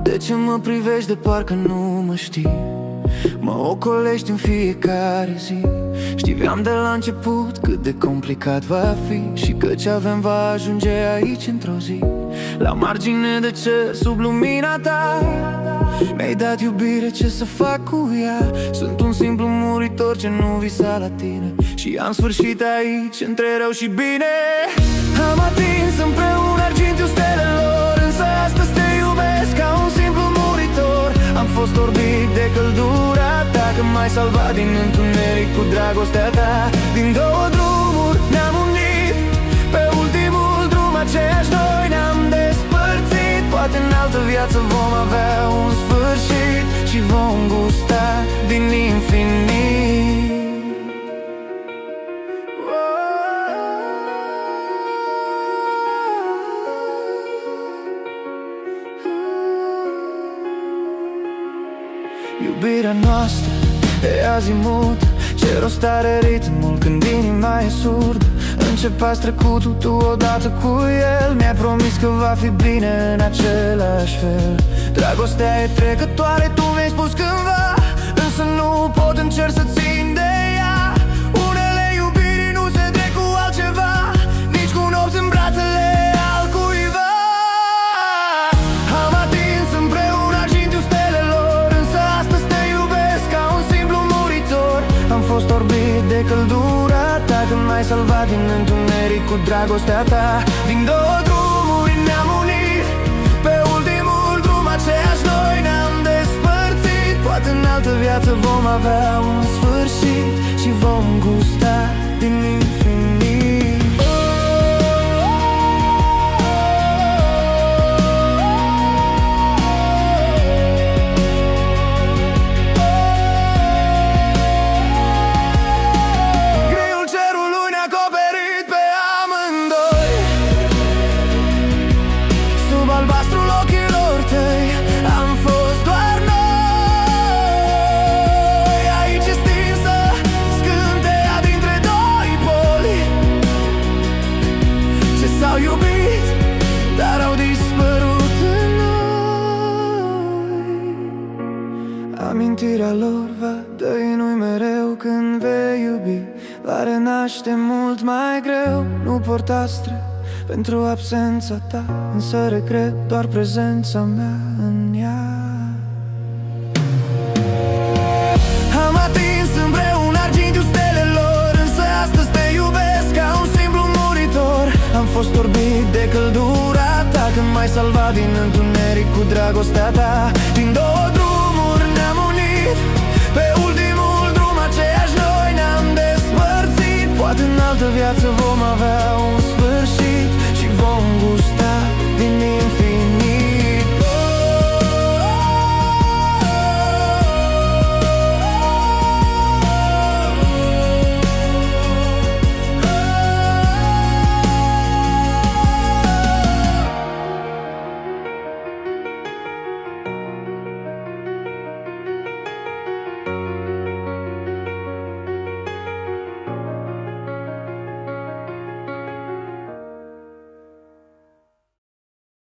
De ce mă privești de parcă nu mă știi? Mă ocolești în fiecare zi. Știam de la început cât de complicat va fi și că ce avem va ajunge aici într-o zi. La margine de cer, sub lumina ta, mi-ai dat iubire, ce să fac cu ea? Sunt un simplu muritor ce nu visa la tine și am sfârșit aici, între rău și bine. Am atins împreună argintiul stelelor, însă astăzi te iubesc ca un simplu muritor. Am fost orbit de căldura ta, că m-ai salvat din întuneric cu dragostea ta. Din două drumuri ne-am unit, pe ultimul drum aceeași noi ne-am despărțit. Poate în altă viață vom avea un sfârșit și vom gusta din infinit. Iubirea noastră e azimut, ce rost are ritmul când inima e surdă? Începe-ați trecutul tu odată cu el, mi-ai promis că va fi bine în același fel. Dragostea e trecătoare, tu mi-ai spus cândva, însă nu pot, încerc să țin de ea. Unele iubiri nu se trec cu altceva, nici cu nopți în brațele altcuiva. Am atins împreună argintiul stelelor, însă astăzi te iubesc ca un simplu muritor. Am fost orbit de căldura ta, când m-ai salvat din întuneric cu dragostea ta. Din două drumuri ne-am unit, pe ultimul drum aceeași noi ne-am despărțit. Poate în altă viață vom avea un sfârșit și vom gusta din infinit. Greiul cerului ne-a acoperit pe amândoi, sub albastrul ochilor tăi am fost doar noi. Aici e stinsă scânteia dintre doi poli ce s-au iubit, dar au dispărut în noi. Amintirea lor va dăinui mereu când vei iubi, va renaște mult mai greu. Nu porta stre pentru absența ta, însă regret doar prezența mea în ea. Am atins împreună argintiul stelelor, însă astăzi te iubesc ca un simplu muritor. Am fost orbit de căldura ta, când m-ai salvat din întuneric cu dragostea ta. Din două drumuri ne-am unit, pe ultimul drum aceeași noi ne-am despărțit. Poate în altă viață vom avea un